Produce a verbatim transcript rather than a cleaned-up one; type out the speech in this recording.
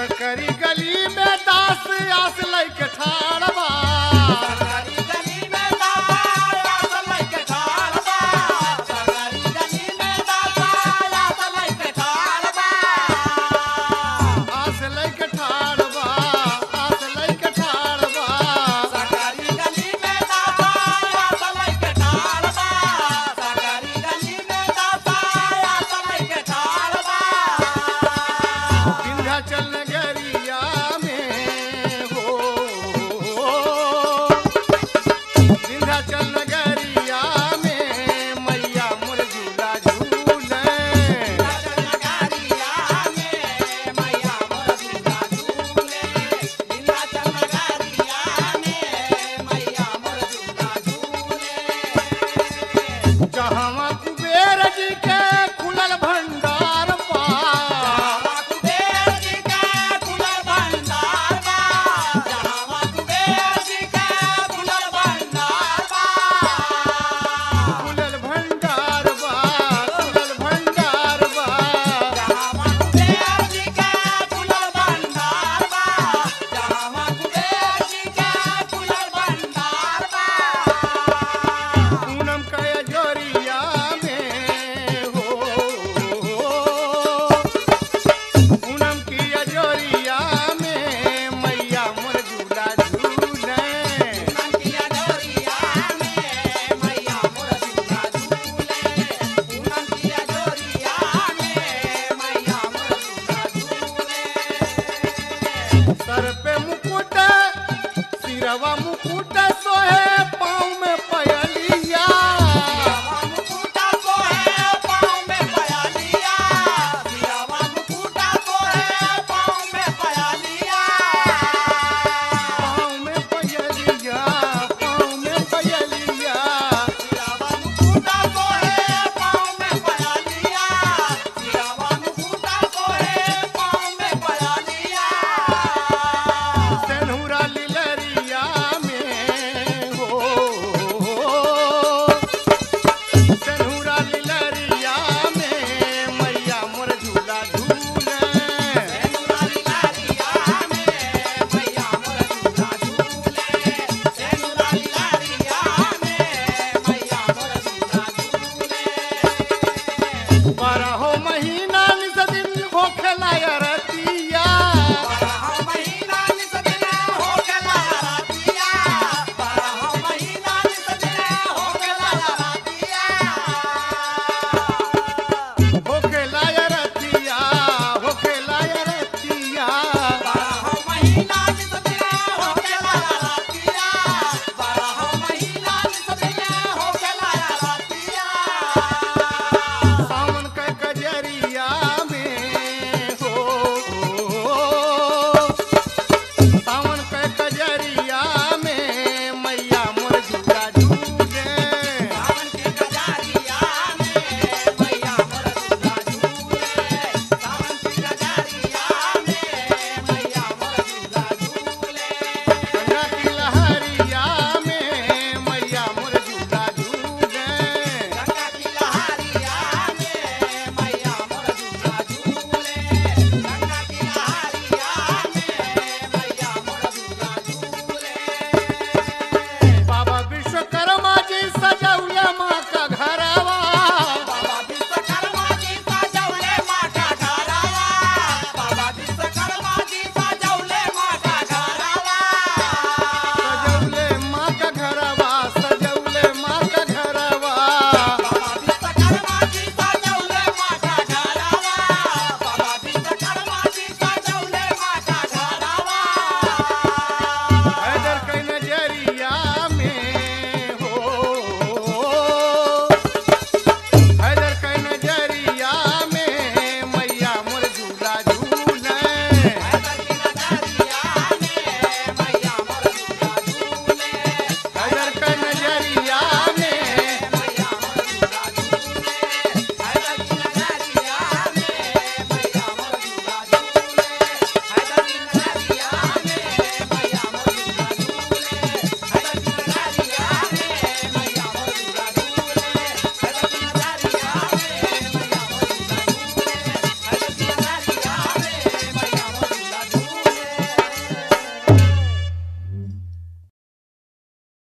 सकरी गली में दास आस लैके ठाड़बा सकरी गली में दास आस लैके ठाड़बा सकरी गली में दास आस लैके ठाड़बा आस लैके ठाड़बा आस लैके ठाड़बा सकरी गली में दास आस लैके ठाड़बा सकरी गली में दास आस लैके ठाड़बा विंध्याचल नगरिया में हो विंध्याचल नगरिया में मैया मोर झूला झूले विंध्याचल नगरिया में मैया मोर झूला झूले विंध्याचल नगरिया में मैया मोर झूला झूले जहाँ कुबेर जी के खुलल भंडार बा कुबेर जी का खुलल भंडार बा जहाँ कुबेर जी का खुलल भंडार बा खुलल भंडार बा खुलल भंडार बा जहाँ कुबेर जी का खुलल भंडार बा जहाँ कुबेर जी का खुलल भंडार बा पूनम का जोरिया में हो पूनम की जोरिया में मैया मोर झूला झूले पूनम की जोरिया में मैया मोर झूला झूले पूनम की जोरिया में मैया मोर झूला झूले सर पे मुकुट सिरवा मुकुट सोहे पाँव